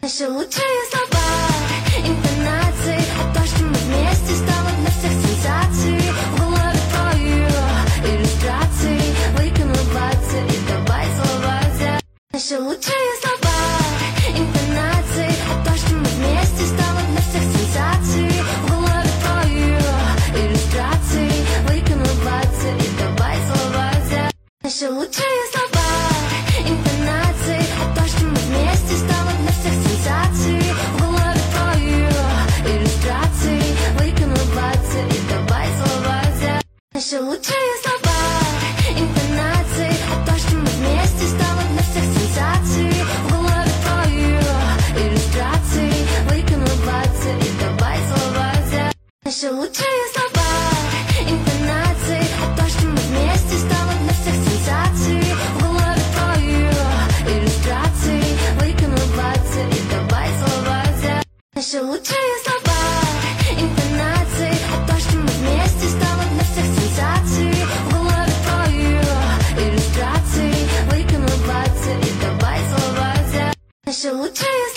Наши лучшие слова, интонации, а то, что мы вместе, стало для всех сенсацией. В голове твою иллюстрации, выкину улыбаться и давай целоваться. Наши лучшие слова, интонации, а то, что мы вместе, стало для всех сенсацией. В голове твою иллюстрации, выкину улыбаться и давай целоваться. Наши лучшие слова, интонации, а то, что мы вместе, стало для всех сенсацией. В голове твою иллюстрации, выкину улыбаться и давай целоваться. Наши лучшие слова, интонации, а то, что мы вместе, стало для всех сенсацией. В голове твою иллюстрации, выкину улыбаться и давай целоваться. Наши лучшие слова, интонации, а то, что мы вместе, стало для всех сенсацией. В голове твою иллюстрации, выкину улыбаться и давай целоваться. Наши лучшие слова, интонации, а то, что мы вместе, стало для всех сенсацией. В голове твою иллюстрации, выкину улыбаться и давай целоваться. Наши лучшие